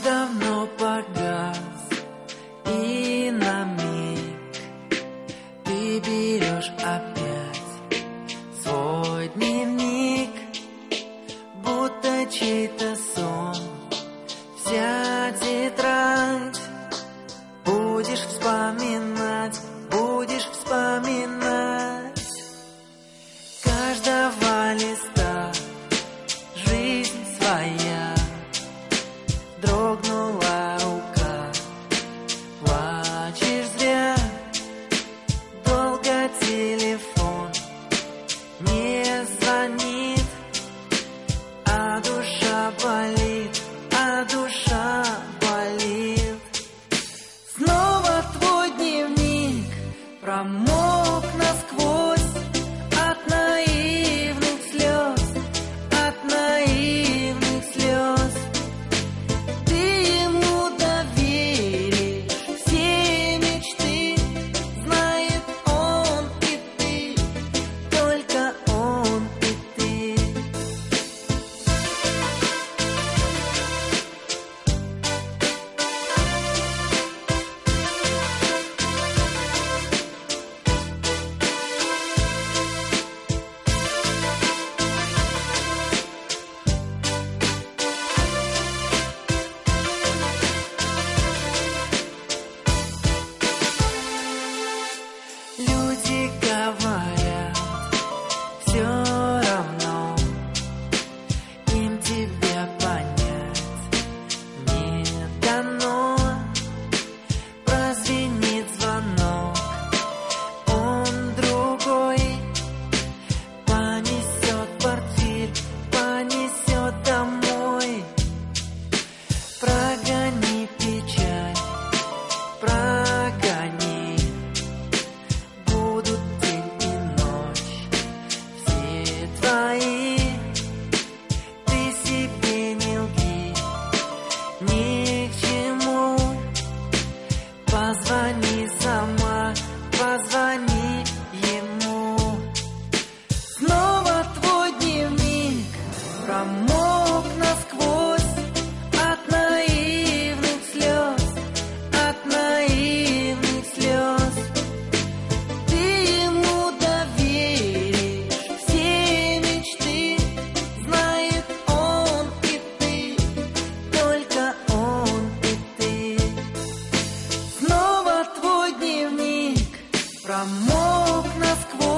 давно погас, и на миг ты берешь опять свой дневник, будто чей-то сон. Вся тетрадь будешь вспоминать, будешь вспоминать. Каждого листа жизнь своя, дрогнула рука, плачешь зря. Долго телефон не звонит, а душа болит, а душа болит. Снова твой дневник промок насквозь от наивных слез, от наивных слез. Ты ему доверишь все мечты, знает он и ты, только он и ты. Люди говорят, все равно им тебя понять не дано. Прозвенит звонок, он другой, понесет портфель, понесет домой. Прогони печаль, прогони, будут день и ночь все твои. Ты себе не лги, ни к чему. Позвони сама, позвони ему. Снова твой дневник промок насквозь от наивных слез, от наивных слез. Ты ему доверишь все мечты, знает он и ты, только он и ты. Снова твой дневник промок насквозь